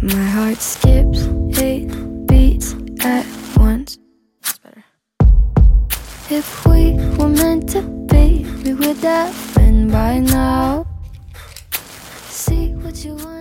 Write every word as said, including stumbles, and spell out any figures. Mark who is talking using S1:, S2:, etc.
S1: My heart skips eight beats at once. That's better. If we were meant to be, we would have been by now. See what you want.